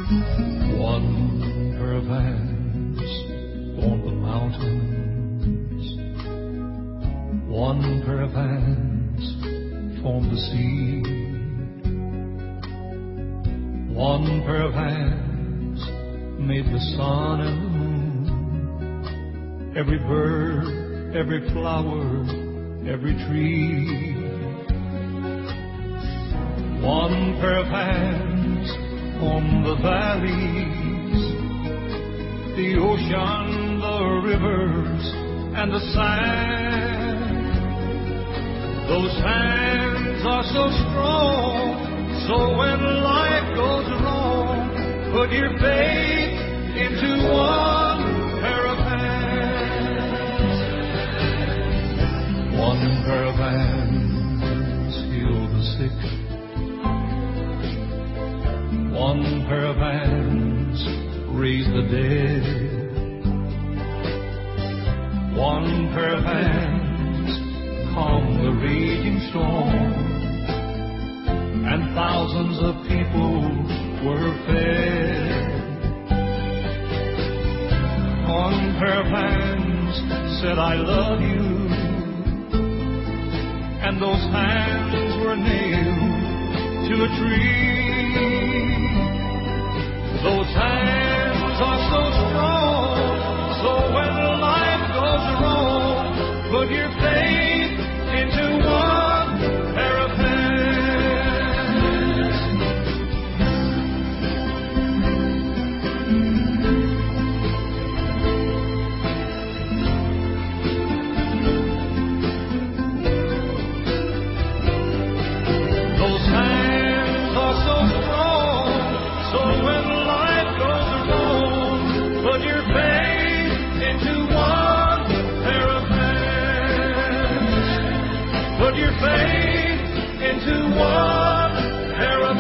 One pair of hands formed the mountains. One pair of hands formed the sea. One pair of hands made the sun and the moon, every bird, every flower, every tree. One pair of hands formed the valleys, the ocean, the rivers, and the sand. Those hands are so strong, so when life goes wrong, put your faith into one pair of hands. One pair of hands heal the sick. One pair of hands raise the dead. One pair of hands calm the raging storm, and thousands of people were fed. One pair of hands said, I love you, and those hands were nailed to a tree. Those hands are so strong, so when life goes wrong, put your faith into one pair of hands. Those hands are so strong, so when life goes wrong, put your faith into one pair of hands. Put your faith into one pair of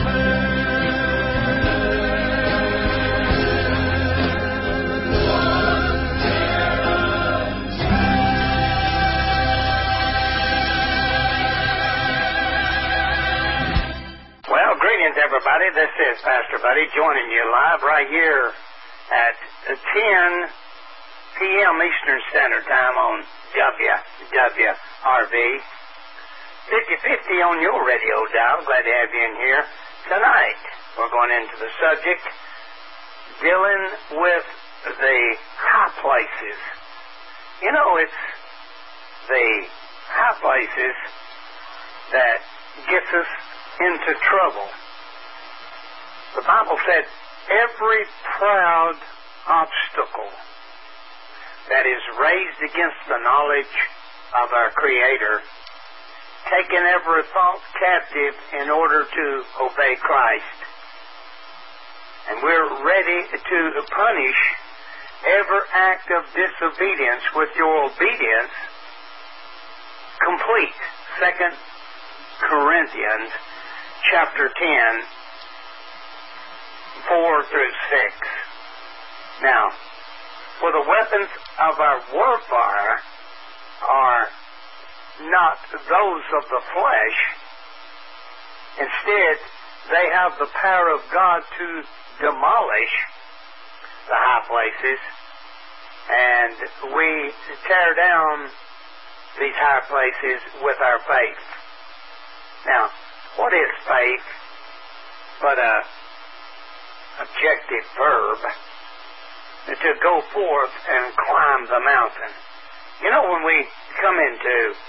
Well, greetings, everybody. This is Pastor Buddy joining you live right here at 10 p.m. Eastern Standard Time on WWRV. 50-50 on your radio dial. Glad to have you in here. Tonight, we're going into the subject dealing with the high places. You know, it's the high places that gets us into trouble. The Bible said, every proud obstacle that is raised against the knowledge of our Creator, taking every thought captive in order to obey Christ. And we're ready to punish every act of disobedience with your obedience complete. 2 Corinthians chapter 10, 4 through 6. Now, for the weapons of our warfare are not those of the flesh. Instead, they have the power of God to demolish the high places, and we tear down these high places with our faith. Now, what is faith but a objective verb to go forth and climb the mountain? You know, when we come into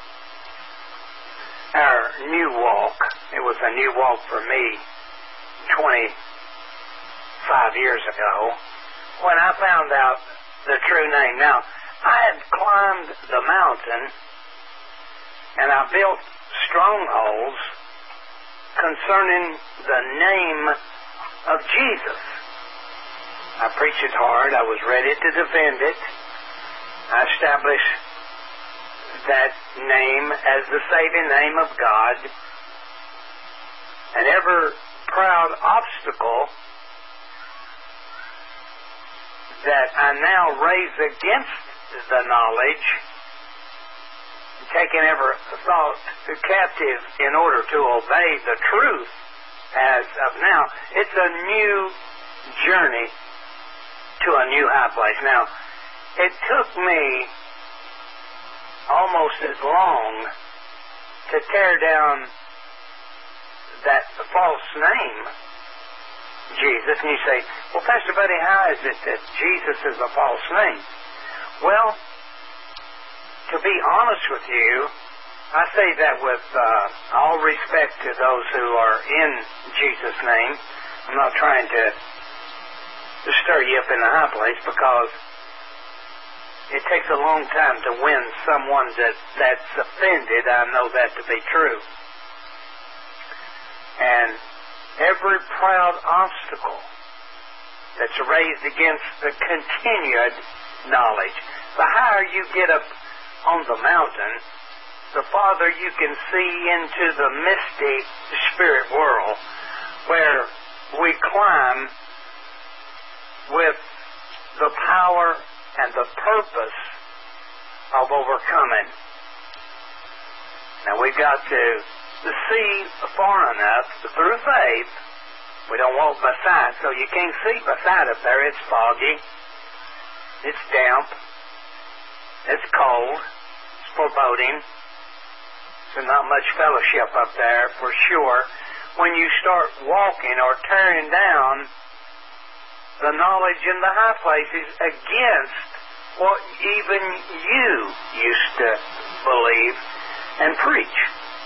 our new walk, it was a new walk for me 25 years ago, when I found out the true name. Now, I had climbed the mountain and I built strongholds concerning the name of Jesus. I preached it hard. I was ready to defend it. I established that name as the saving name of God. And every proud obstacle that I now raise against the knowledge, taking every thought captive in order to obey the truth as of now, it's a new journey to a new high place. Now, it took me almost as long to tear down that false name, Jesus. And you say, well, Pastor Buddy, how is it that Jesus is a false name? Well, to be honest with you, I say that with all respect to those who are in Jesus' name. I'm not trying to stir you up in a high place, because it takes a long time to win someone that's offended. I know that to be true. And every proud obstacle that's raised against the continued knowledge, the higher you get up on the mountain, the farther you can see into the misty spirit world, where we climb with the power and the purpose of overcoming. Now, we've got to see far enough through faith. We don't walk by sight, so you can't see by sight up there. It's foggy, it's damp, it's cold, it's foreboding. There's not much fellowship up there for sure. When you start walking or tearing down the knowledge in the high places against what even you used to believe and preach.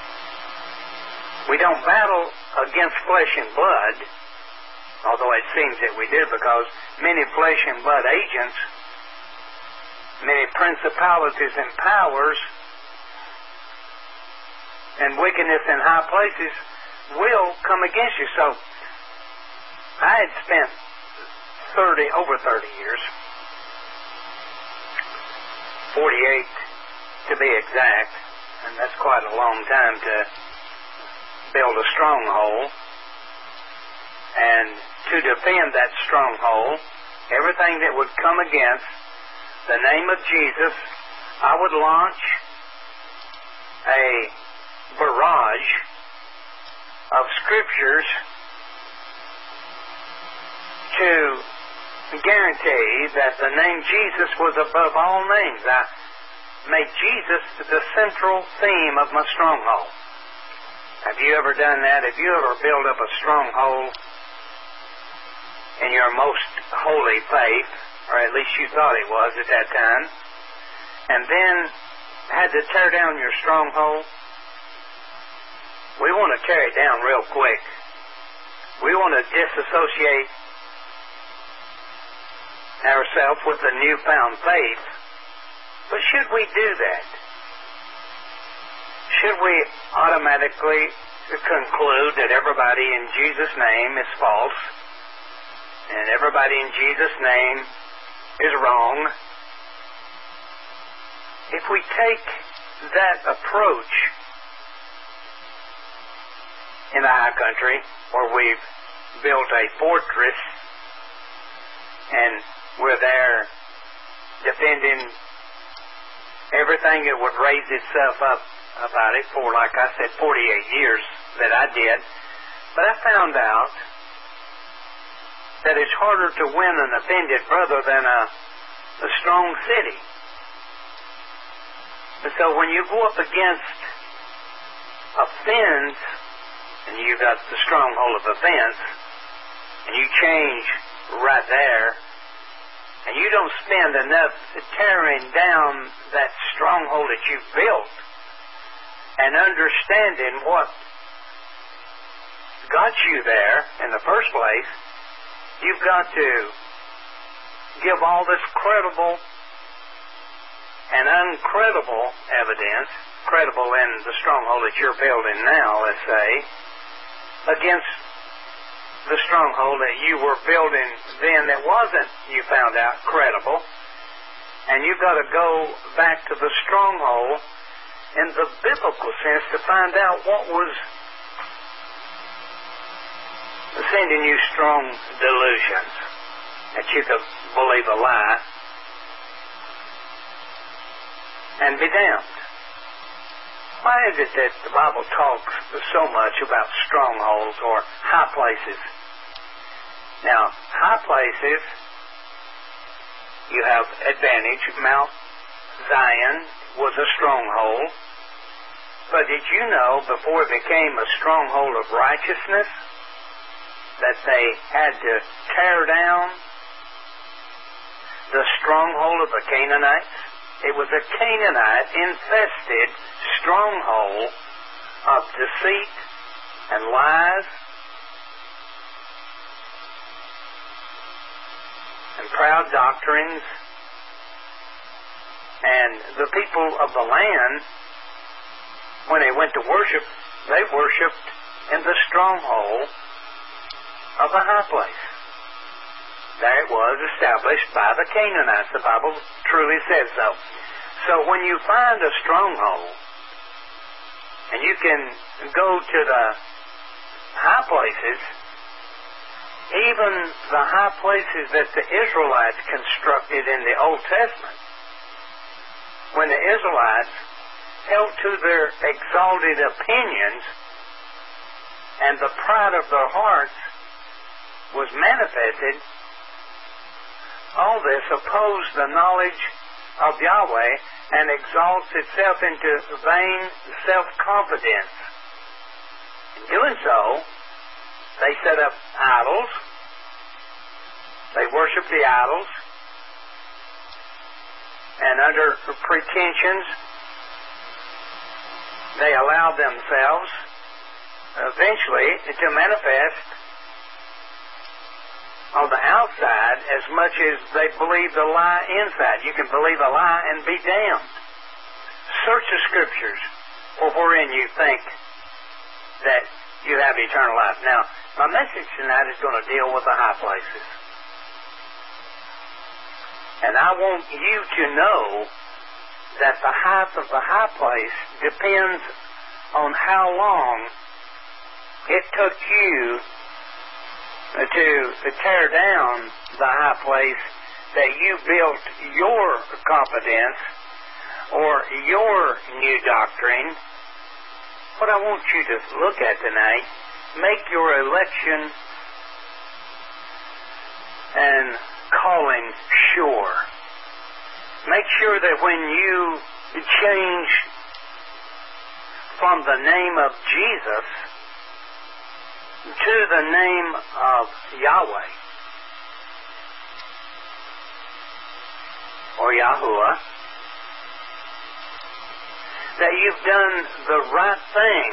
We don't battle against flesh and blood, although it seems that we do, because many flesh and blood agents, many principalities and powers and wickedness in high places will come against you. So I had spent over 30 years, 48 to be exact, and that's quite a long time to build a stronghold. And to defend that stronghold, everything that would come against the name of Jesus, I would launch a barrage of scriptures to guarantee that the name Jesus was above all names. I made Jesus the central theme of my stronghold. Have you ever done that? Have you ever built up a stronghold in your most holy faith, or at least you thought it was at that time, and then had to tear down your stronghold? We want to tear it down real quick. We want to disassociate ourselves with a newfound faith. But should we do that? Should we automatically conclude that everybody in Jesus' name is false and everybody in Jesus' name is wrong? If we take that approach in the high country, where we've built a fortress and we're there defending everything that would raise itself up about it for, like I said, 48 years that I did. But I found out that it's harder to win an offended brother than a strong city. And so when you go up against offense, and you got the stronghold of offense, and you change right there, and you don't spend enough tearing down that stronghold that you've built and understanding what got you there in the first place, you've got to give all this credible and uncredible evidence, credible in the stronghold that you're building now, let's say, against the stronghold that you were building then that wasn't, you found out, credible. And you've got to go back to the stronghold in the biblical sense to find out what was sending you strong delusions that you could believe a lie and be damned. Why is it that the Bible talks so much about strongholds or high places? Now, high places, you have advantage. Mount Zion was a stronghold. But did you know, before it became a stronghold of righteousness, that they had to tear down the stronghold of the Canaanites? It was a Canaanite-infested stronghold of deceit and lies and proud doctrines. And the people of the land, when they went to worship, they worshipped in the stronghold of the high place. There it was, established by the Canaanites. The Bible truly says so. So when you find a stronghold, and you can go to the high places, even the high places that the Israelites constructed in the Old Testament, when the Israelites held to their exalted opinions and the pride of their hearts was manifested, all this opposed the knowledge of Yahweh and exalts itself into vain self-confidence. In doing so, they set up idols. They worship the idols. And under pretensions, they allow themselves eventually to manifest on the outside as much as they believe the lie inside. You can believe a lie and be damned. Search the Scriptures for wherein you think that you have eternal life. Now, my message tonight is going to deal with the high places. And I want you to know that the height of the high place depends on how long it took you to tear down the high place that you built your confidence or your new doctrine. What I want you to look at tonight, make your election and calling sure. Make sure that when you change from the name of Jesus to the name of Yahweh or Yahuwah, that you've done the right thing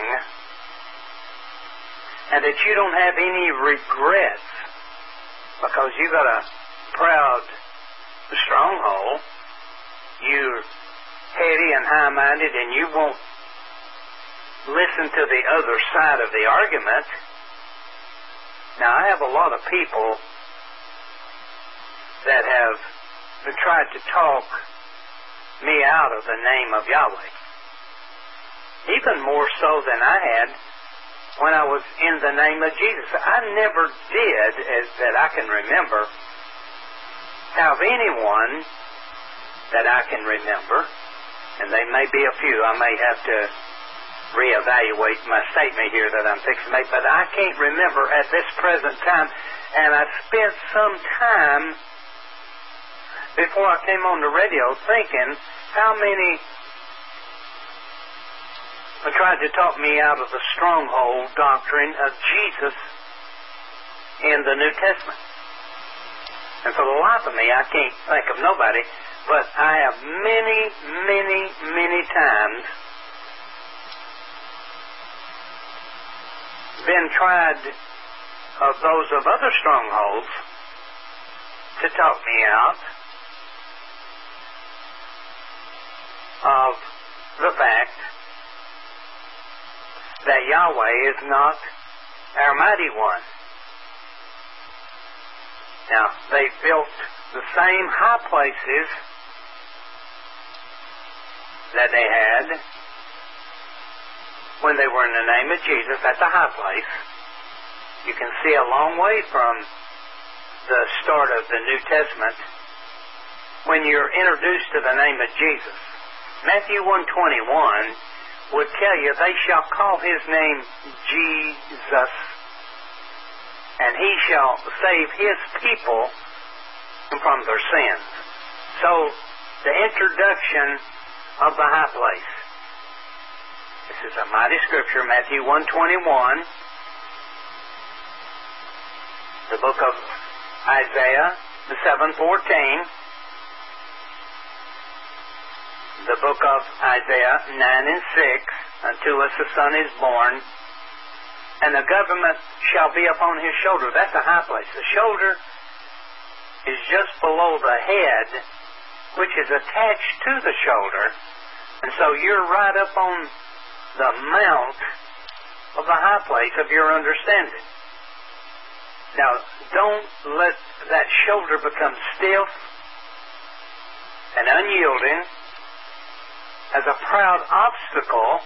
and that you don't have any regrets because you got a proud stronghold. You're heady and high-minded and you won't listen to the other side of the argument. Now, I have a lot of people that have tried to talk me out of the name of Yahweh. Even more so than I had when I was in the name of Jesus. I never did, as that I can remember, have anyone that I can remember, and they may be a few. I may have to reevaluate my statement here that I'm fixing to make, but I can't remember at this present time. And I spent some time before I came on the radio thinking how many tried to talk me out of the stronghold doctrine of Jesus in the New Testament. And for the life of me, I can't think of nobody, but I have many times been tried of those of other strongholds to talk me out of the fact that Yahweh is not our mighty one. Now, they built the same high places that they had when they were in the name of Jesus at the high place. You can see a long way from the start of the New Testament when you're introduced to the name of Jesus. Matthew 1:21 would tell you, they shall call his name Jesus, and he shall save his people from their sins. So, the introduction of the high place. This is a mighty scripture, Matthew 1:21. The book of Isaiah, the 7:14. The book of Isaiah 9:6. Unto us a son is born, and the government shall be upon his shoulder. That's a high place. The shoulder is just below the head, which is attached to the shoulder. And so you're right up on the mount of the high place of your understanding. Now, don't let that shoulder become stiff and unyielding as a proud obstacle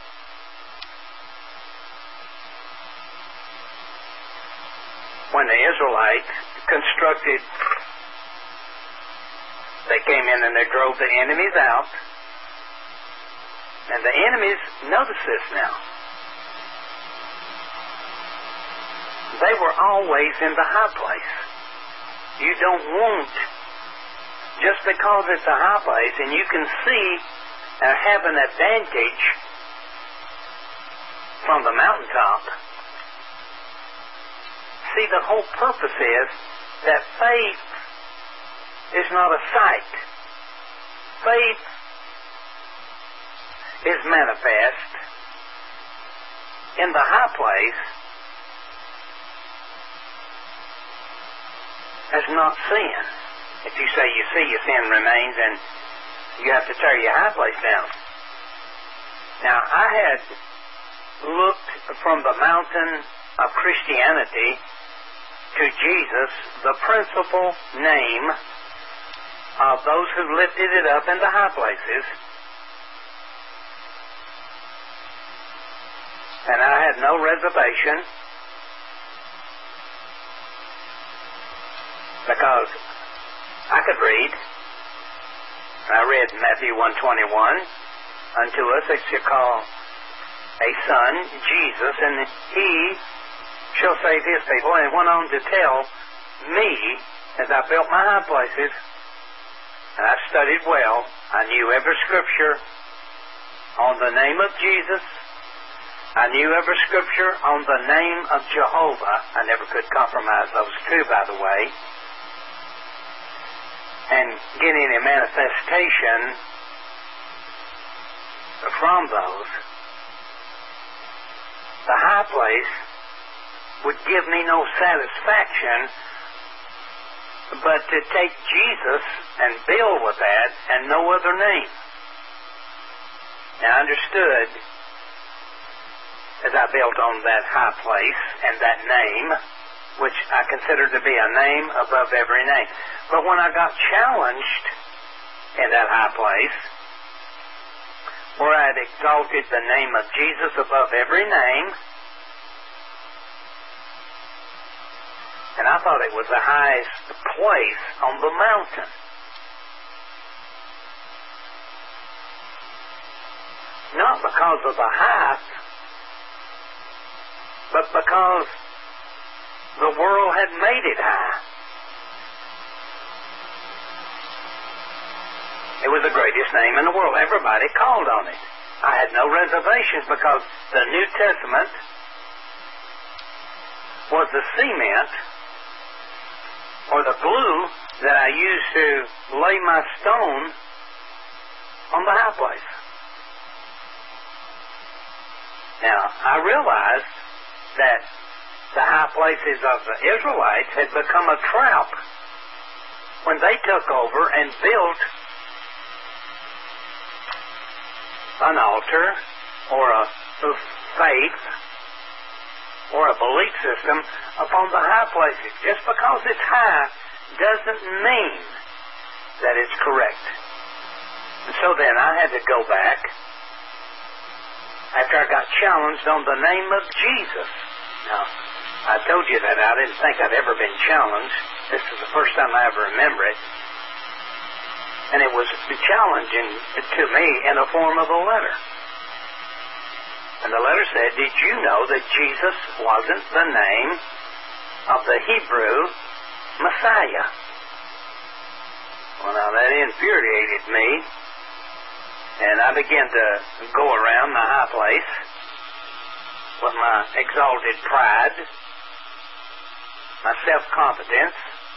when the Israelites constructed. They came in and they drove the enemies out. And the enemies, notice this now, they were always in the high place. You don't want, just because it's a high place and you can see and have an advantage from the mountaintop. See, the whole purpose is that faith is not a sight. Faith is manifest in the high place as not sin. If you say you see, your sin remains, and you have to tear your high place down. Now, I had looked from the mountain of Christianity to Jesus, the principal name of those who lifted it up in the high places. And I had no reservation, because I could read. I read Matthew 1:21. Unto us they shall call a son, Jesus, and he shall save his people. And it went on to tell me, as I built my high places, and I studied well, I knew every scripture on the name of Jesus. I knew every scripture on the name of Jehovah. I never could compromise those two, by the way. And getting a manifestation from those. The high place would give me no satisfaction but to take Jesus and build with that and no other name. Now, I understood, as I built on that high place and that name, which I consider to be a name above every name. But when I got challenged in that high place, where I had exalted the name of Jesus above every name, and I thought it was the highest place on the mountain. Not because of the height, but because the world had made it high. It was the greatest name in the world. Everybody called on it. I had no reservations because the New Testament was the cement or the glue that I used to lay my stone on the high place. Now, I realized that the high places of the Israelites had become a trap when they took over and built an altar or a faith or a belief system upon the high places. Just because it's high doesn't mean that it's correct. And so then I had to go back after I got challenged on the name of Jesus. Now, I told you that I didn't think I'd ever been challenged. This is the first time I ever remember it. And it was challenging to me in the form of a letter. And the letter said, did you know that Jesus wasn't the name of the Hebrew Messiah. Well, now that infuriated me, and I began to go around the high place with my exalted pride, my self-confidence.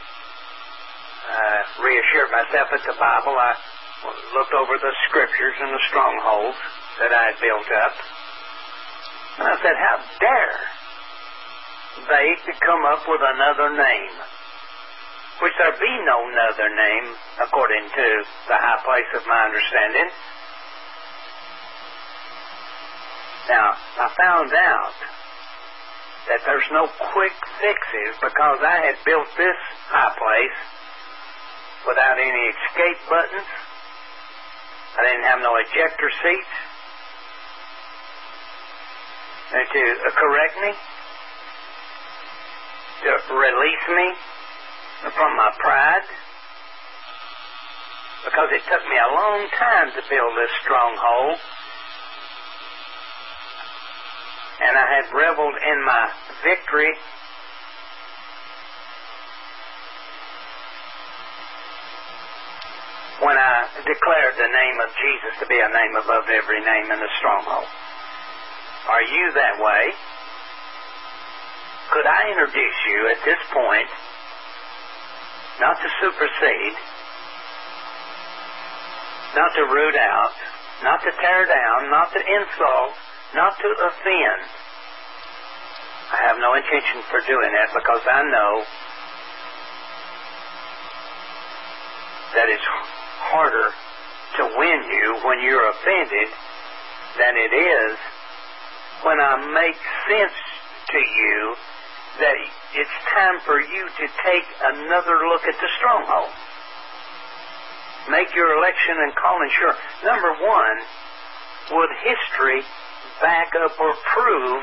I reassured myself that the Bible, I looked over the scriptures and the strongholds that I had built up. And I said, how dare they to come up with another name, which there be no other name according to the high place of my understanding. Now, I found out that there's no quick fixes because I had built this high place without any escape buttons. I didn't have no ejector seats to correct me, to release me from my pride, because it took me a long time to build this stronghold, and I had reveled in my victory when I declared the name of Jesus to be a name above every name in the stronghold. Are you that way? Could I introduce you at this point, not to supersede, not to root out, not to tear down, not to insult, not to offend? I have no intention for doing that because I know that it's harder to win you when you're offended than it is when I make sense to you that it's time for you to take another look at the stronghold. Make your election and calling sure. Number one, would history back up or prove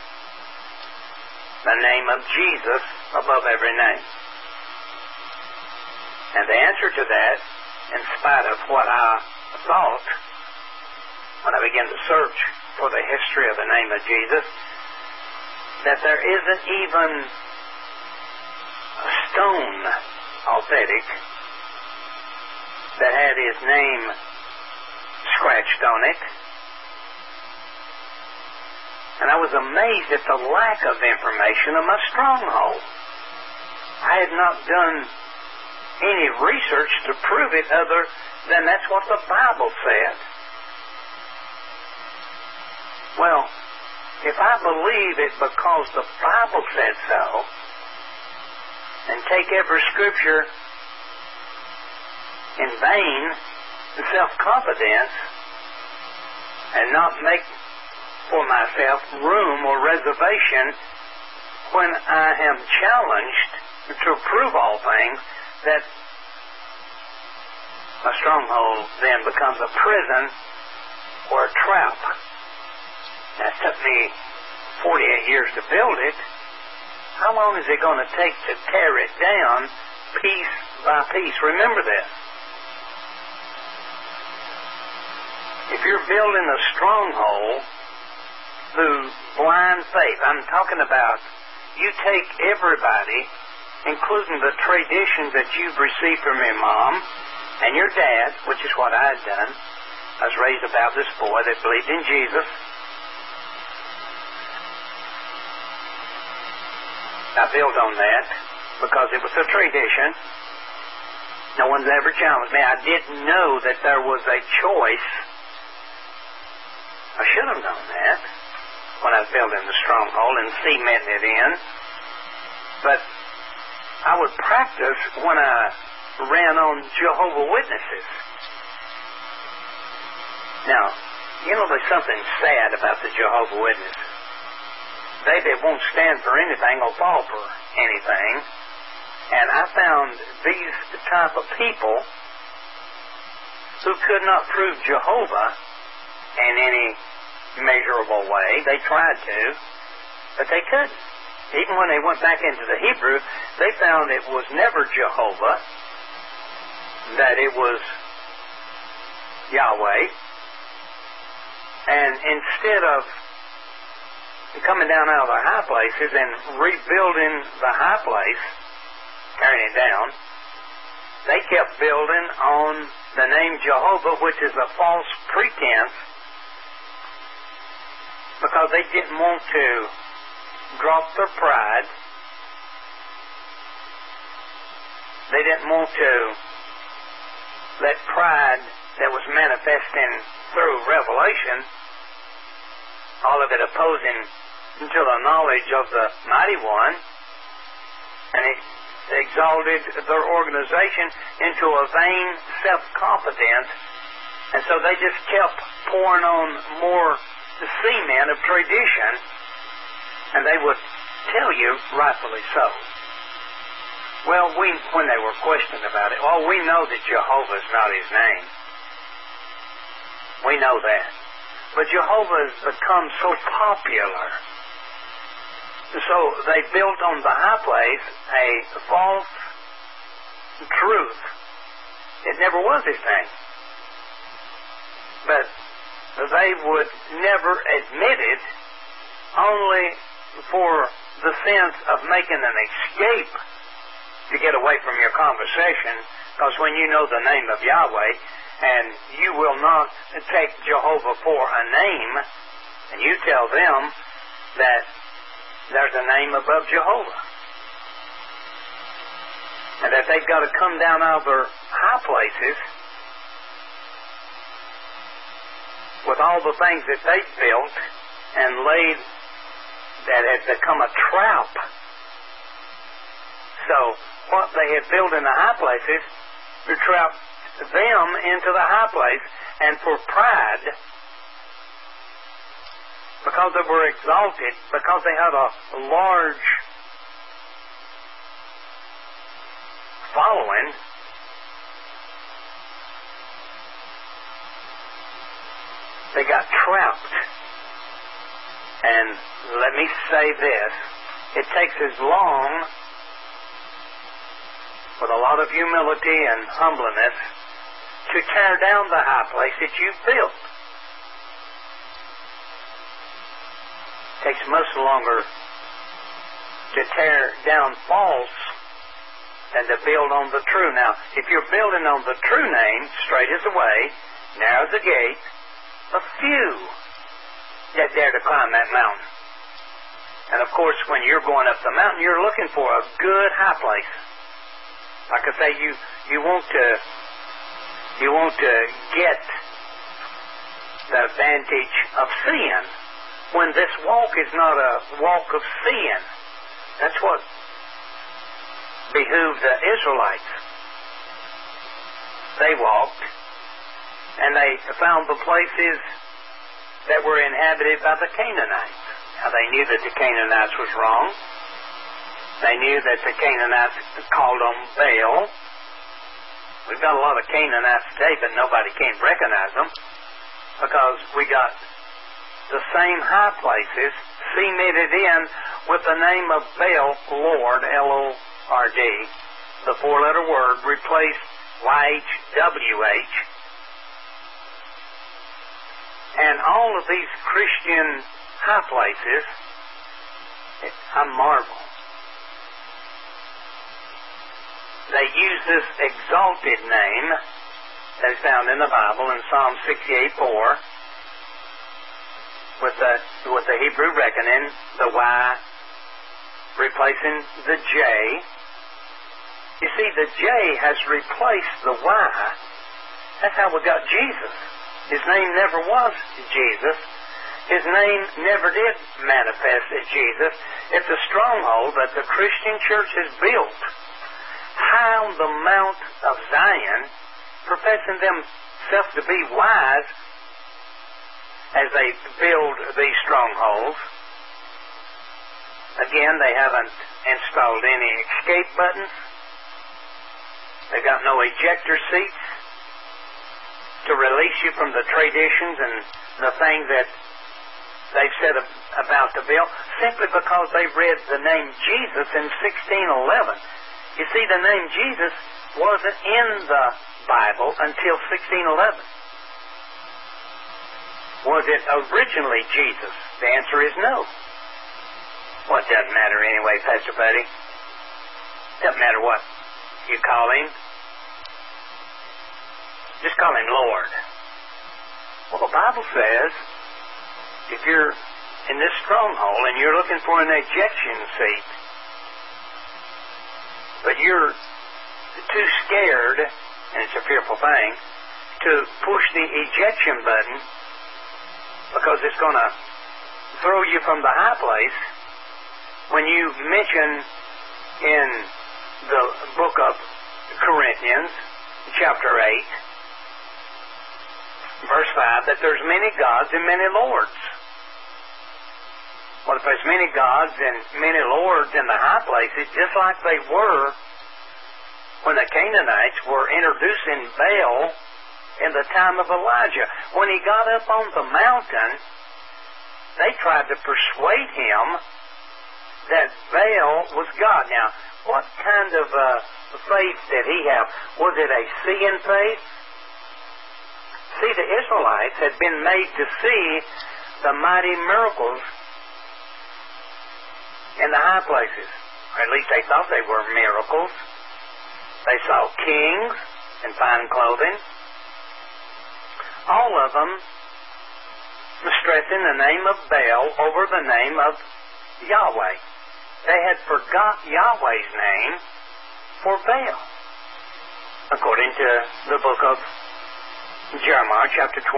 the name of Jesus above every name? And the answer to that, in spite of what I thought when I began to search for the history of the name of Jesus, that there isn't even a stone authentic that had his name scratched on it. And I was amazed at the lack of information of my stronghold. I had not done any research to prove it other than that's what the Bible said. Well, if I believe it because the Bible said so, and take every scripture in vain and self-confidence, and not make for myself room or reservation when I am challenged to prove all things, that a stronghold then becomes a prison or a trap. Now, it took me 48 years to build it. How long is it going to take to tear it down piece by piece? Remember this. If you're building a stronghold through blind faith, I'm talking about you take everybody, including the traditions that you've received from your mom and your dad, which is what I had done. I was raised a Baptist boy that believed in Jesus. I built on that because it was a tradition. No one's ever challenged me. I didn't know that there was a choice. I should have known that when I was building the stronghold and cementing it in. But I would practice when I ran on Jehovah's Witnesses. Now, you know, there's something sad about the Jehovah's Witnesses. They that won't stand for anything will fall for anything. And I found these type of people who could not prove Jehovah in any measurable way. They tried to, but they couldn't. Even when they went back into the Hebrew, they found it was never Jehovah, that it was Yahweh. And instead of coming down out of their high places and rebuilding the high place, tearing it down, they kept building on the name Jehovah, which is a false pretense, because they didn't want to drop their pride. They didn't want to let pride that was manifesting through revelation, all of it opposing to the knowledge of the Mighty One, and it exalted their organization into a vain self-confidence, and so they just kept pouring on more cement of tradition, and they would tell you, rightfully so. Well, when they were questioned about it, we know that Jehovah is not his name. We know that. But Jehovah has become so popular. So they built on the high place a false truth. It never was his name. But they would never admit it, only for the sense of making an escape to get away from your conversation, because when you know the name of Yahweh, and you will not take Jehovah for a name, and you tell them that there's a name above Jehovah, and that they've got to come down out of their high places with all the things that they've built and laid that had become a trap. So what they had built in the high places to trap them into the high place, and for pride, because they were exalted, because they had a large following, they got trapped. And let me say this, it takes as long, with a lot of humility and humbleness, to tear down the high place that you've built. It takes much longer to tear down false than to build on the true. Now, if you're building on the true name, straight is the way, narrow is the gate, a few that dare to climb that mountain. And of course, when you're going up the mountain, you're looking for a good high place. Like I say, you want to get the advantage of sin, when this walk is not a walk of sin. That's what behooved the Israelites. They walked, and they found the places that were inhabited by the Canaanites. Now, they knew that the Canaanites was wrong. They knew that the Canaanites called on Baal. We've got a lot of Canaanites today, but nobody can recognize them, because we got the same high places cemented in with the name of Baal, Lord, L-O-R-D. The four-letter word replaced Y-H-W-H. And all of these Christian high places, I marvel. They use this exalted name that's found in the Bible in Psalm 68:4 with the Hebrew reckoning, the Y replacing the J. You see, the J has replaced the Y. That's how we got Jesus. His name never was Jesus. His name never did manifest as Jesus. It's a stronghold that the Christian church has built high on the Mount of Zion, professing themselves to be wise as they build these strongholds. Again, they haven't installed any escape buttons. They've got no ejector seats to release you from the traditions and the things that they've said about the bill, simply because they read the name Jesus in 1611. You see, the name Jesus wasn't in the Bible until 1611. Was it originally Jesus? The answer is no. What doesn't matter anyway, Pastor Buddy? Doesn't matter what you call him. Just call him Lord. Well, the Bible says if you're in this stronghold and you're looking for an ejection seat, but you're too scared, and it's a fearful thing, to push the ejection button because it's going to throw you from the high place, when you mention in the book of Corinthians, chapter 8, verse 5, that there's many gods and many lords. Well, if there's many gods and many lords in the high places, just like they were when the Canaanites were introducing Baal in the time of Elijah. When he got up on the mountain, they tried to persuade him that Baal was God. Now, what kind of faith did he have? Was it a seeing faith? See, the Israelites had been made to see the mighty miracles in the high places. Or at least they thought they were miracles. They saw kings in fine clothing. All of them stressing the name of Baal over the name of Yahweh. They had forgot Yahweh's name for Baal. According to the book of Jeremiah, chapter 23,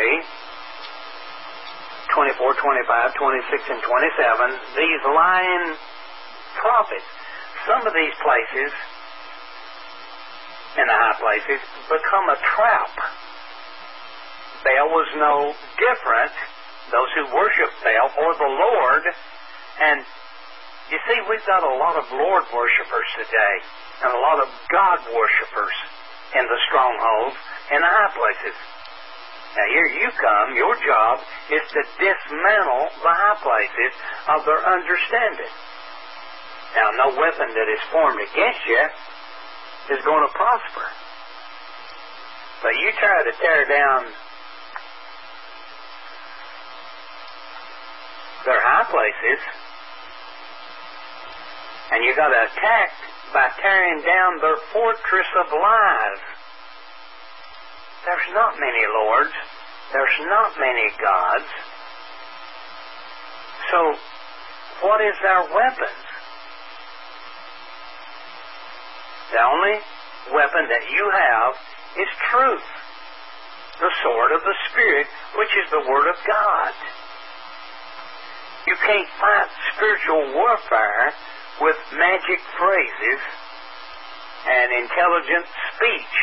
24, 25, 26, and 27, these lying prophets, some of these places, in the high places, become a trap. Baal was no different, those who worship Baal or the Lord. And you see, we've got a lot of Lord worshipers today and a lot of God worshipers in the strongholds in the high places. Now here you come, your job is to dismantle the high places of their understanding. Now no weapon that is formed against you is going to prosper. But you try to tear down their high places, and you got to attack by tearing down their fortress of lies. There's not many lords. There's not many gods. So, what is our weapons? The only weapon that you have is truth. The sword of the Spirit, which is the Word of God. You can't fight spiritual warfare with magic phrases and intelligent speech.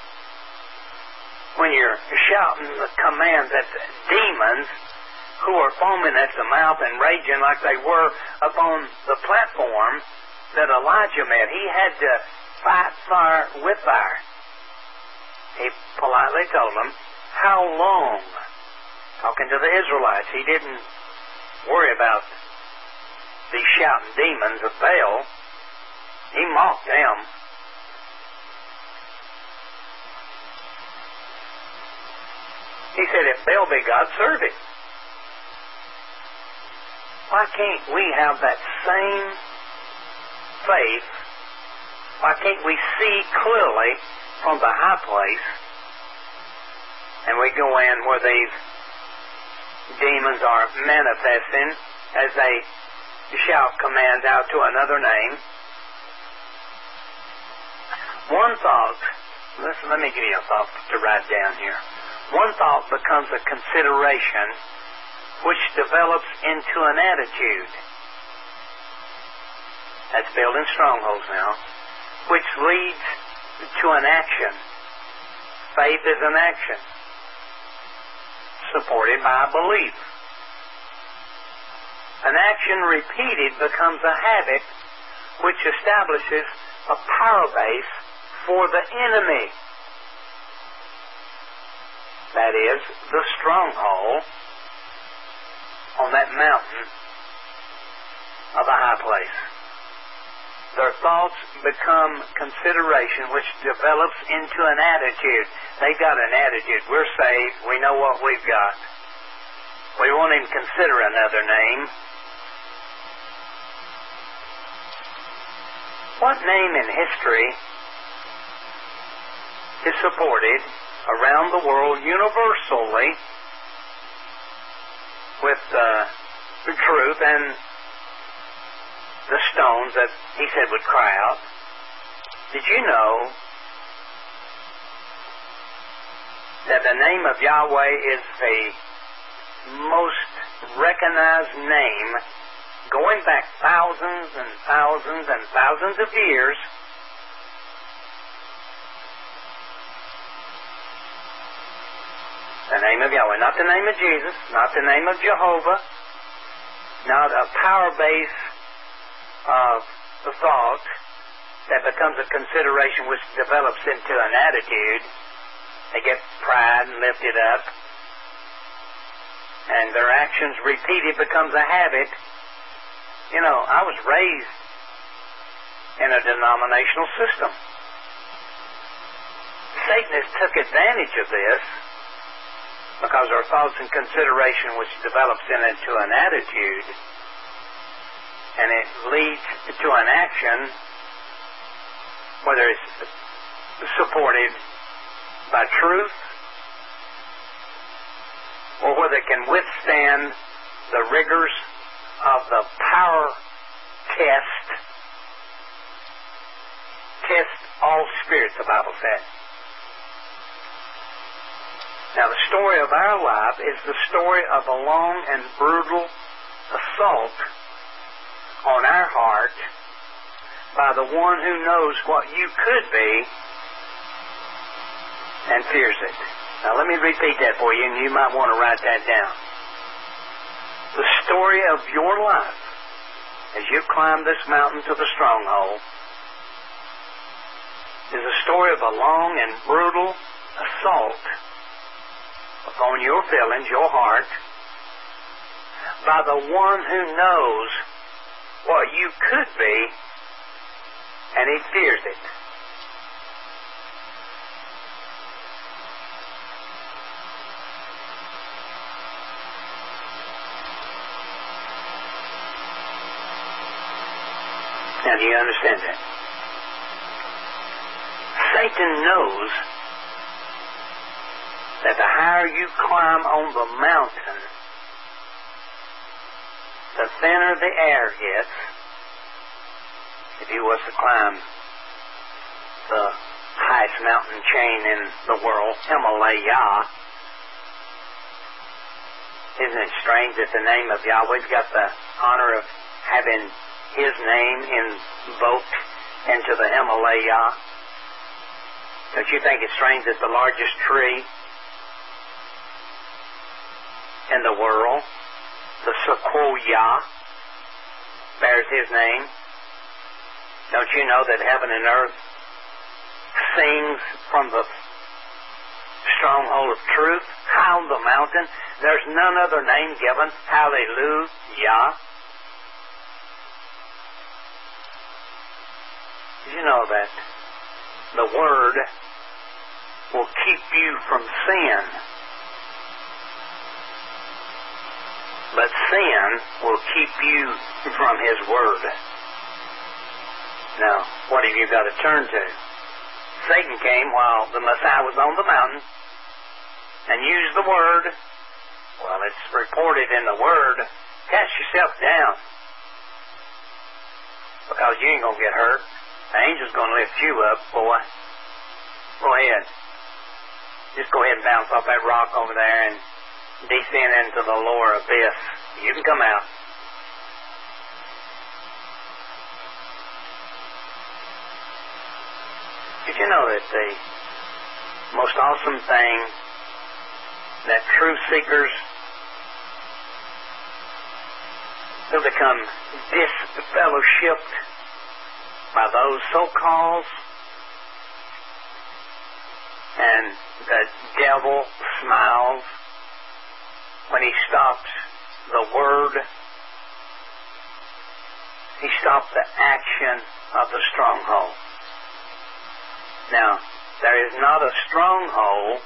When you're shouting the commands at the demons who are foaming at the mouth and raging like they were upon the platform that Elijah met, he had to fight fire with fire. He politely told them, how long? Talking to the Israelites. He didn't worry about these shouting demons of Baal. He mocked them. He said, if Baal be God, serve it. Why can't we have that same faith? Why can't we see clearly from the high place and we go in where these demons are manifesting as they shout commands out to another name? One thought, let me give you a thought to write down here. One thought becomes a consideration which develops into an attitude. That's building strongholds now, which leads to an action. Faith is an action, supported by a belief. An action repeated becomes a habit which establishes a power base for the enemy. That is, the stronghold on that mountain of a high place. Their thoughts become consideration which develops into an attitude. They got an attitude. We're saved. We know what we've got. We won't even consider another name. What name in history is supported around the world universally with the truth and the stones that he said would cry out? Did you know that the name of Yahweh is the most recognized name going back thousands and thousands and thousands of years? The name of Yahweh, not the name of Jesus, not the name of Jehovah, not a power base of the thought that becomes a consideration which develops into an attitude. They get pride and lifted up, and their actions repeated becomes a habit. You know, I was raised in a denominational system. Satanists took advantage of this because our thoughts and consideration which develops into an attitude, and it leads to an action, whether it's supported by truth or whether it can withstand the rigors of the power test. Test all spirits, the Bible says. Now, the story of our life is the story of a long and brutal assault on our heart by the one who knows what you could be and fears it. Now, let me repeat that for you, and you might want to write that down. The story of your life as you climb this mountain to the stronghold is a story of a long and brutal assault upon your feelings, your heart, by the one who knows what you could be, and he fears it. Now, do you understand that? Satan knows that the higher you climb on the mountain, the thinner the air gets. If he was to climb the highest mountain chain in the world, Himalaya, isn't it strange that the name of Yahweh's got the honor of having his name invoked into the Himalaya? Don't you think it's strange that the largest tree in the world, the sequoia, bears his name? Don't you know that heaven and earth sings from the stronghold of truth, high on the mountain? There's none other name given. Hallelujah. Did you know that the Word will keep you from sin, but sin will keep you from His Word? Now, what have you got to turn to? Satan came while the Messiah was on the mountain and used the Word. Well, it's reported in the Word, cast yourself down, because you ain't going to get hurt. The angel's going to lift you up, boy. Go ahead. Just go ahead and bounce off that rock over there and descend into the lower abyss. You can come out. Did you know that the most awesome thing that truth seekers who become disfellowshipped by those so-called, and the devil smiles when he stops the Word, he stops the action of the stronghold. Now, there is not a stronghold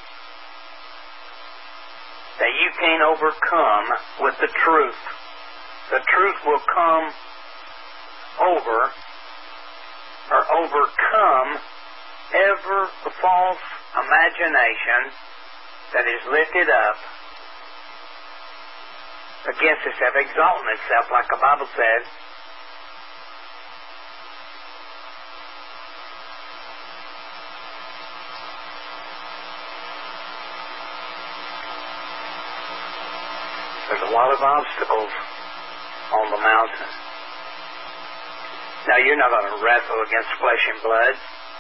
that you can't overcome with the truth. The truth will come over overcome every false imagination that is lifted up against itself, exalting itself, like the Bible says. There's a lot of obstacles on the mountain. Now, you're not going to wrestle against flesh and blood.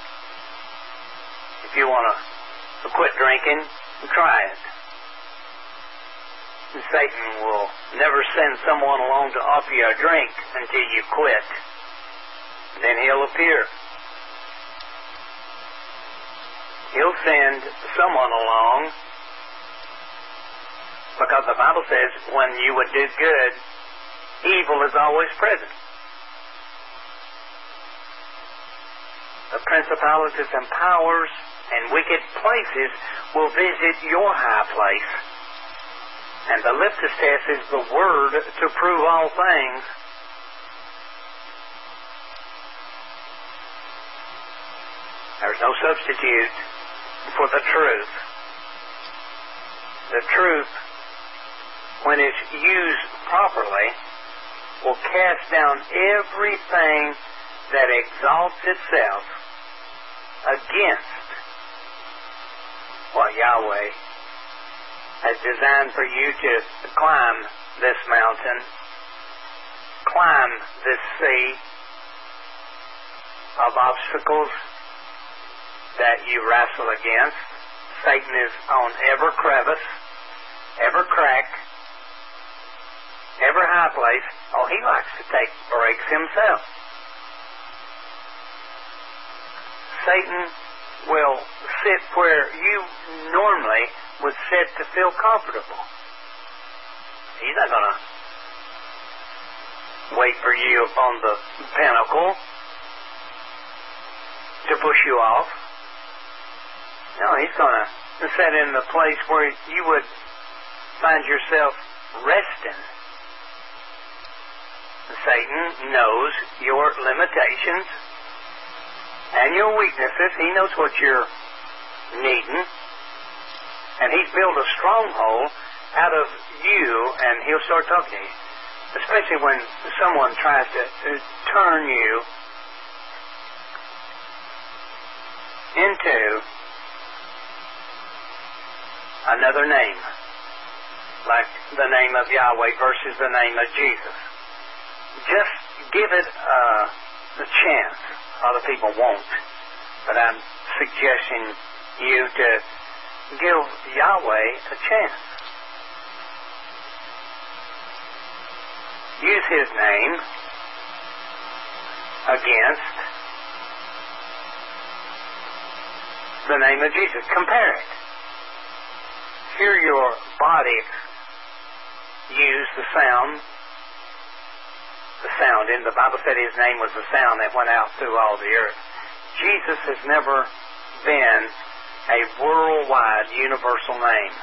If you want to quit drinking, try it. And Satan will never send someone along to offer you a drink until you quit. Then he'll appear. He'll send someone along because the Bible says when you would do good, evil is always present. The principalities and powers and wicked places will visit your high place. And the litmus test is the Word to prove all things. There's no substitute for the truth. The truth, when it's used properly, will cast down everything that exalts itself against what Yahweh has designed for you to climb this mountain, climb this sea of obstacles that you wrestle against. Satan is on every crevice, every crack, every high place. Oh, he likes to take breaks himself. Satan will sit where you normally would sit to feel comfortable. He's not going to wait for you upon the pinnacle to push you off. No, he's going to sit in the place where you would find yourself resting. Satan knows your limitations and your weaknesses. He knows what you're needing. And he's built a stronghold out of you, and he'll start talking to you. Especially when someone tries to turn you into another name, like the name of Yahweh versus the name of Jesus. Just give it a chance. Other people won't. But I'm suggesting you to give Yahweh a chance. Use His name against the name of Jesus. Compare it. Hear your body use the sound. The sound. And the Bible said His name was the sound that went out through all the earth. Jesus has never been a worldwide, universal name.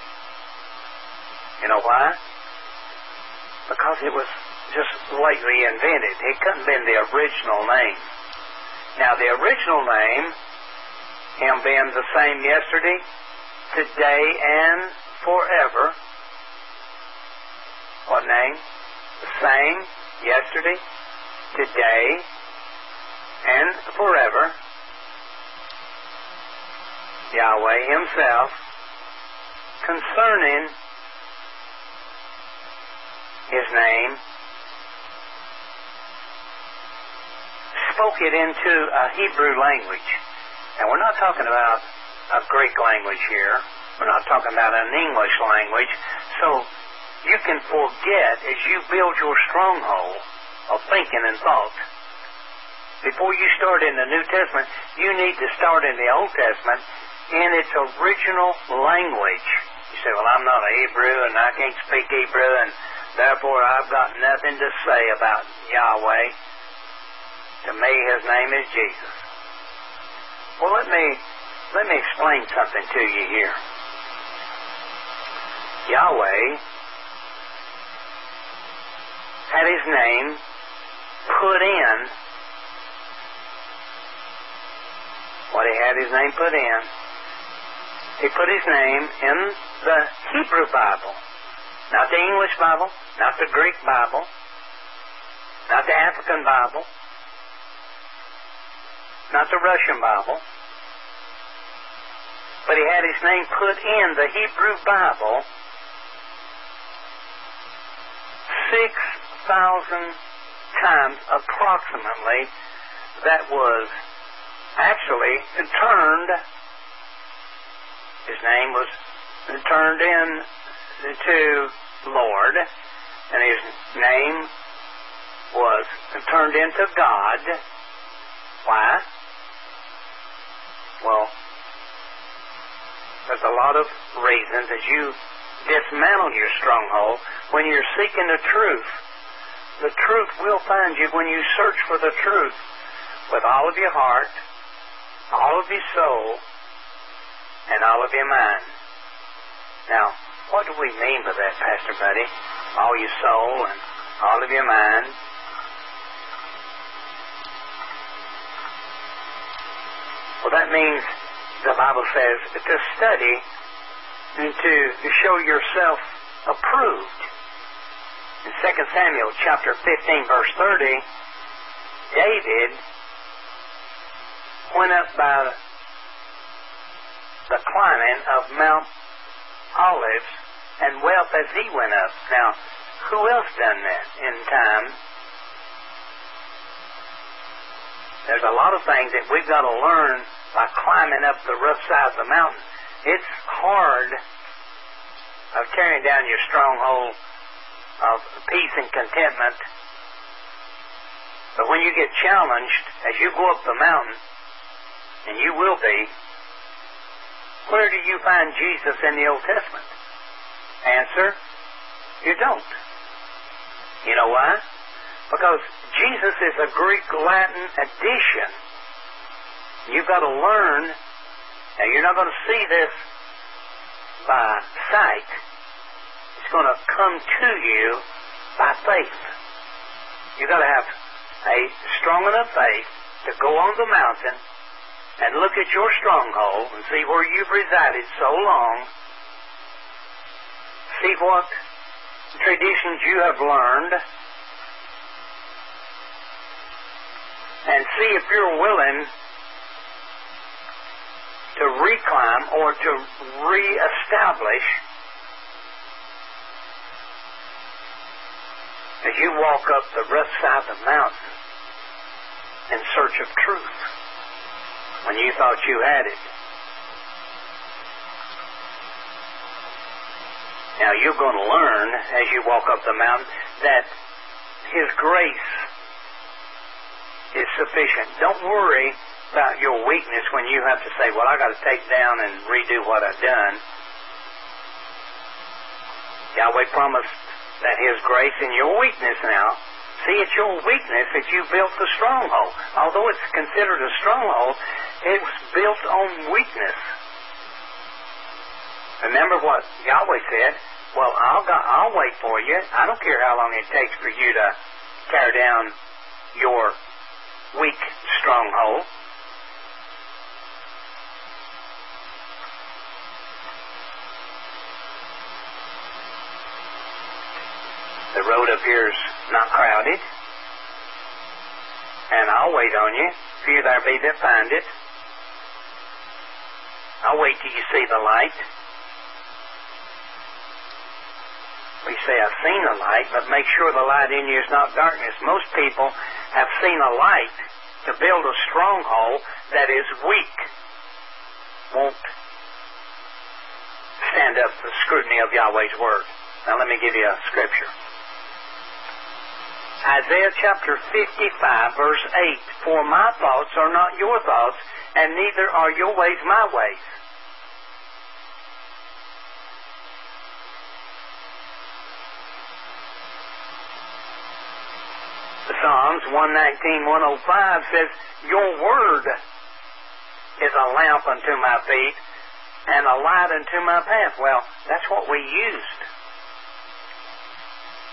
You know why? Because it was just lately invented. It couldn't have been the original name. Now, the original name, Him being the same yesterday, today, and forever. What name? The same yesterday, today, and forever. Yahweh Himself, concerning His name, spoke it into a Hebrew language. And we're not talking about a Greek language here. We're not talking about an English language. So you can forget as you build your stronghold of thinking and thought. Before you start in the New Testament, you need to start in the Old Testament in its original language. You say, well, I'm not a Hebrew and I can't speak Hebrew and therefore I've got nothing to say about Yahweh. To me, His name is Jesus. Well, let me explain something to you here. Yahweh had His name put in had his name put in. He put his name in the Hebrew Bible. Not the English Bible, not the Greek Bible, not the African Bible, not the Russian Bible. But he had his name put in the Hebrew Bible 6,000 times approximately. That was actually turned, his name was turned in to Lord, and his name was turned into God. Why? Well, there's a lot of reasons. As you dismantle your stronghold, when you're seeking the truth will find you when you search for the truth with all of your heart, all of your soul, and all of your mind. Now, what do we mean by that, Pastor Buddy? All your soul and all of your mind. Well, that means, the Bible says, to study and to show yourself approved. In 2 Samuel chapter 15, verse 30, David went up by the climbing of Mount Olives and wept as he went up. Now, who else done that in time? There's a lot of things that we've got to learn by climbing up the rough side of the mountain. It's hard of tearing down your stronghold of peace and contentment. But when you get challenged, as you go up the mountain, and you will be, where do you find Jesus in the Old Testament? Answer, you don't. You know why? Because Jesus is a Greek-Latin addition. You've got to learn. Now, you're not going to see this by sight. It's going to come to you by faith. You've got to have a strong enough faith to go on the mountain and look at your stronghold and see where you've resided so long. See what traditions you have learned. And see if you're willing to reclimb or to reestablish as you walk up the rough side of the mountain in search of truth when you thought you had it. Now you're going to learn as you walk up the mountain that His grace is sufficient. Don't worry about your weakness when you have to say, well, I got to take down and redo what I've done. Yahweh promised that His grace in your weakness now. See, it's your weakness that you built the stronghold. Although it's considered a stronghold, it was built on weakness. Remember what Yahweh said, well, I'll wait for you. I don't care how long it takes for you to tear down your weak stronghold. The road up here is not crowded, and I'll wait on you. Few there be that find it. I'll wait till you see the light. We say, I've seen the light, but make sure the light in you is not darkness. Most people have seen a light to build a stronghold that is weak. Won't stand up to the scrutiny of Yahweh's Word. Now let me give you a scripture. Isaiah chapter 55, verse 8. For my thoughts are not your thoughts, and neither are your ways my ways. Psalms 119:105 says, your word is a lamp unto my feet and a light unto my path. Well, that's what we used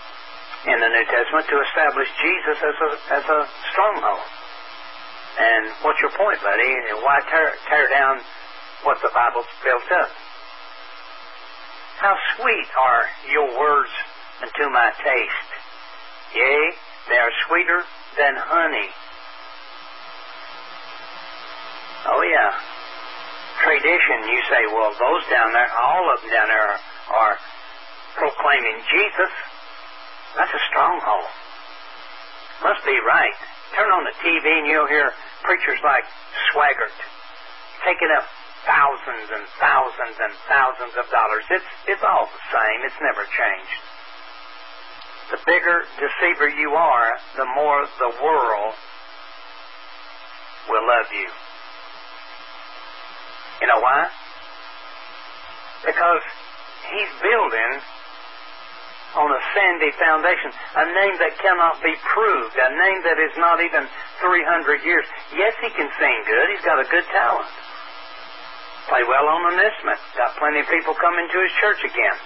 in the New Testament to establish Jesus as a stronghold. And What's your point, buddy? Why tear down what the Bible's built up? How sweet are your words unto my taste. Yea, they are sweeter than honey. Oh, yeah. Tradition, you say, well, those down there, all of them down there are proclaiming Jesus. That's a stronghold. Must be right. Turn on the TV and you'll hear preachers like Swaggart taking up thousands and thousands and thousands of dollars. It's all the same. It's never changed. The bigger deceiver you are, the more the world will love you. You know why? Because he's building on a sandy foundation, a name that cannot be proved, a name that is not even 300 years. Yes, he can sing good. He's got a good talent. Play well on an instrument. Got plenty of people coming to his church again.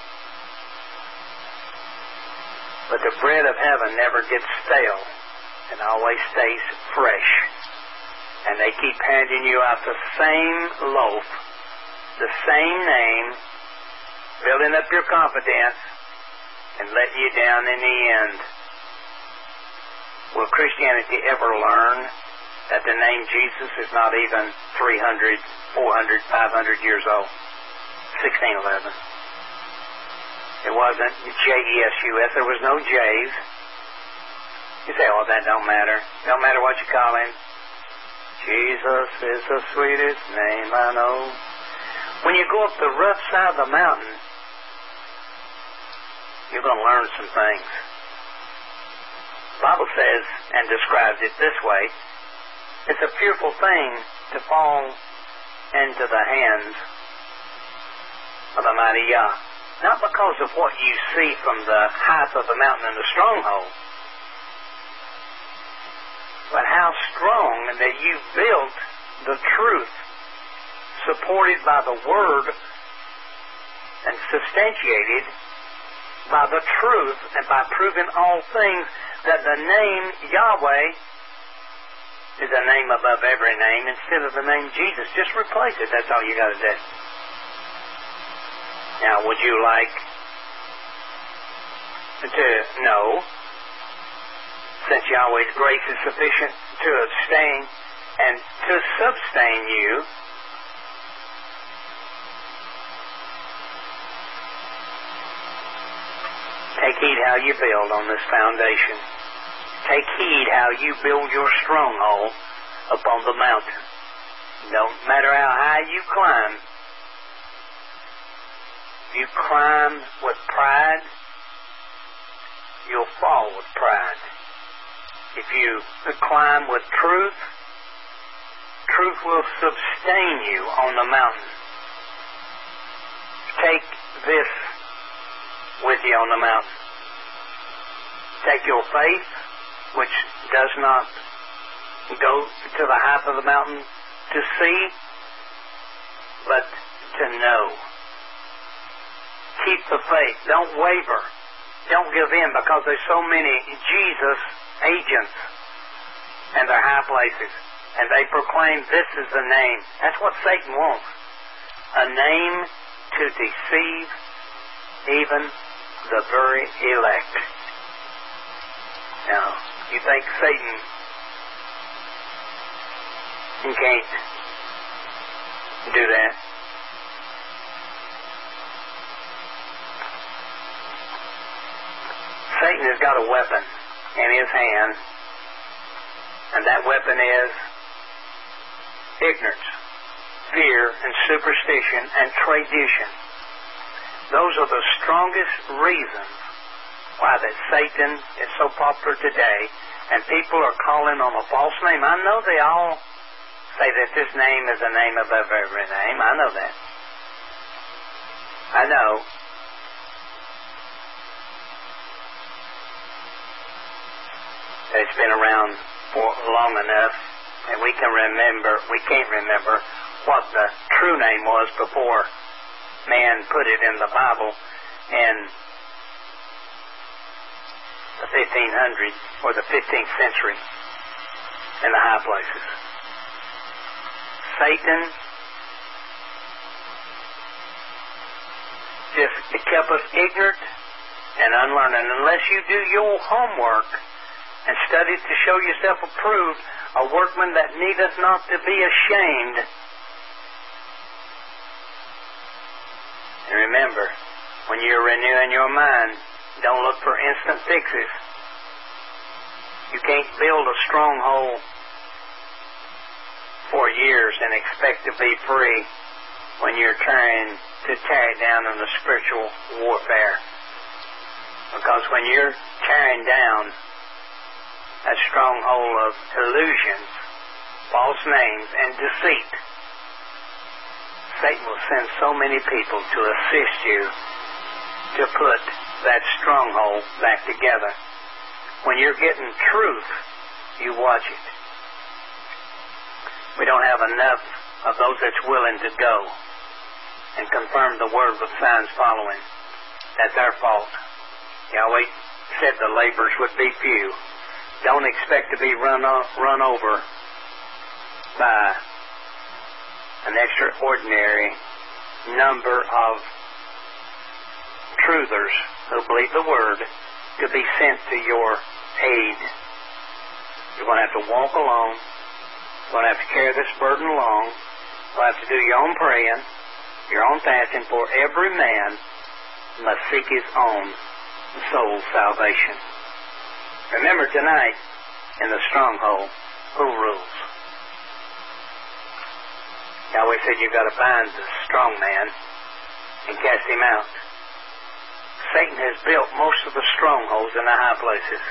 But the bread of heaven never gets stale and always stays fresh. And they keep handing you out the same loaf, the same name, building up your confidence, and letting you down in the end. Will Christianity ever learn that the name Jesus is not even 300, 400, 500 years old? 1611. It wasn't J-E-S-U-S. There was no J's. You say, oh, that don't matter. Don't matter what you call him. Jesus is the sweetest name I know. When you go up the rough side of the mountain, you're going to learn some things. The Bible says and describes it this way. It's a fearful thing to fall into the hands of the mighty Yah. Not because of what you see from the height of the mountain and the stronghold, but how strong that you built the truth, supported by the Word and substantiated by the truth and by proving all things that the name Yahweh is a name above every name instead of the name Jesus. Just replace it. That's all you got to do. Now, would you like to know, since Yahweh's grace is sufficient to abstain and to sustain you, take heed how you build on this foundation. Take heed how you build your stronghold upon the mountain. No matter how high you climb, if you climb with pride, you'll fall with pride. If you climb with truth, truth will sustain you on the mountain. Take this with you on the mountain. Take your faith, which does not go to the height of the mountain to see, but to know. Keep the faith. Don't waver. Don't give in, because there's so many Jesus agents and their high places, and they proclaim this is the name. That's what Satan wants. A name to deceive even the very elect. Now, you think Satan can't do that? Satan has got a weapon in his hand, and that weapon is ignorance, fear, and superstition, and tradition. Those are the strongest reasons why that Satan is so popular today, and people are calling on a false name. I know they all say that this name is a name above every name. I know that. I know. It's been around for long enough, and we can't remember what the true name was before man put it in the Bible in the 1500s or the 15th century in the high places. Satan just kept us ignorant and unlearned. And unless you do your homework and study to show yourself approved, a workman that needeth not to be ashamed. And remember, when you're renewing your mind, don't look for instant fixes. You can't build a stronghold for years and expect to be free when you're trying to tear it down in the spiritual warfare. Because when you're tearing down that stronghold of illusions, false names, and deceit, Satan will send so many people to assist you to put that stronghold back together. When you're getting truth, you watch it. We don't have enough of those that's willing to go and confirm the word with signs following. That's our fault. Yahweh said the laborers would be few. Don't expect to be run over by an extraordinary number of truthers who believe the word to be sent to your aid. You're going to have to walk alone. You're going to have to carry this burden along. You'll have to do your own praying, your own fasting, for every man must seek his own soul's salvation. Remember tonight, in the stronghold, who rules? Yahweh said you've got to bind the strong man and cast him out. Satan has built most of the strongholds in the high places.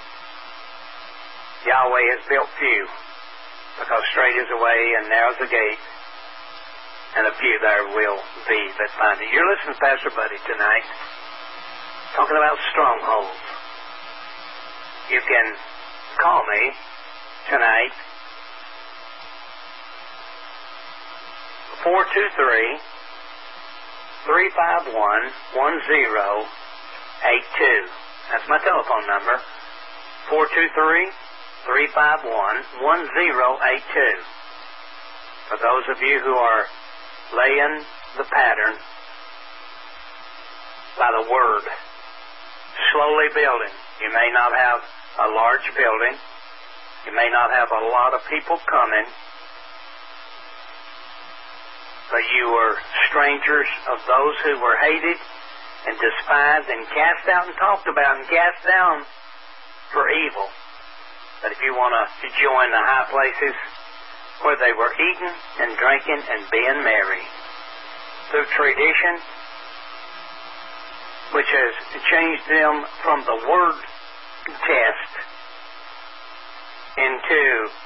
Yahweh has built few, because straight is the way and narrow is the gate, and a few there will be that find it. You're listening to Pastor Buddy tonight, talking about strongholds. You can call me tonight, 423-351-1082. That's my telephone number, 423-351-1082. For those of you who are laying the pattern by the Word, slowly building. You may not have a large building. You may not have a lot of people coming. But you were strangers of those who were hated and despised and cast out and talked about and cast down for evil. But if you want to join the high places where they were eating and drinking and being merry, through tradition, which has changed them from the word test into,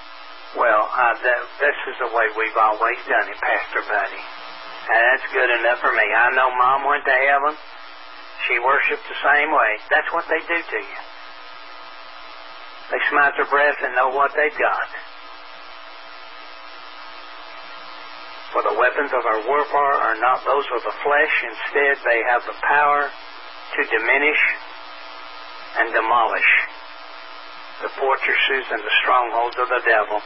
this is the way we've always done it, Pastor Buddy. And that's good enough for me. I know Mom went to heaven. She worshiped the same way. That's what they do to you. They smite their breath and know what they've got. For the weapons of our warfare are not those of the flesh. Instead, they have the power to diminish and demolish the fortresses and the strongholds of the devil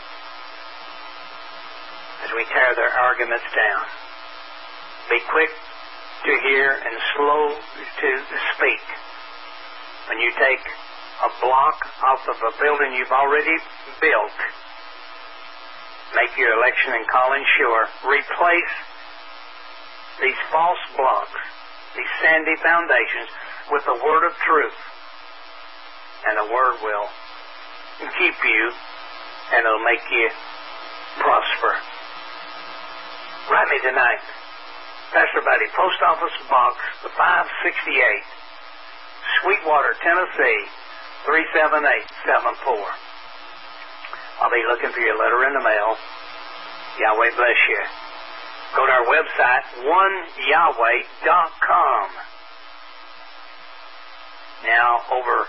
as we tear their arguments down. Be quick to hear and slow to speak. When you take a block off of a building you've already built, make your election and calling sure. Replace these false blocks, these sandy foundations, with the word of truth. And the word will keep you, and it'll make you prosper. Write me tonight, Pastor Buddy, Post Office Box 568, Sweetwater, Tennessee, 37874. I'll be looking for your letter in the mail. Yahweh bless you. Go to our website, oneyahweh.com. Now, over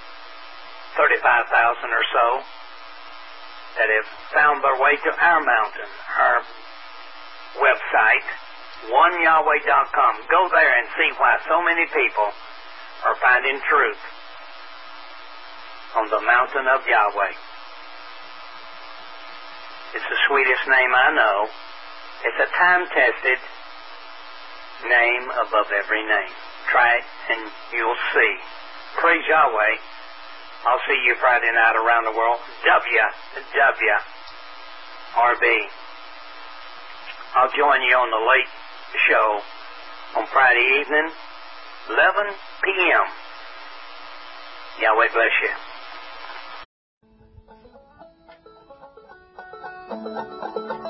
35,000 or so that have found their way to our mountain, our website, oneyahweh.com. Go there and see why so many people are finding truth on the mountain of Yahweh. It's the sweetest name I know. It's a time-tested name above every name. Try it and you'll see. Praise Yahweh. I'll see you Friday night around the world. WWRB. I'll join you on the late show on Friday evening, 11 p.m. Yahweh bless you.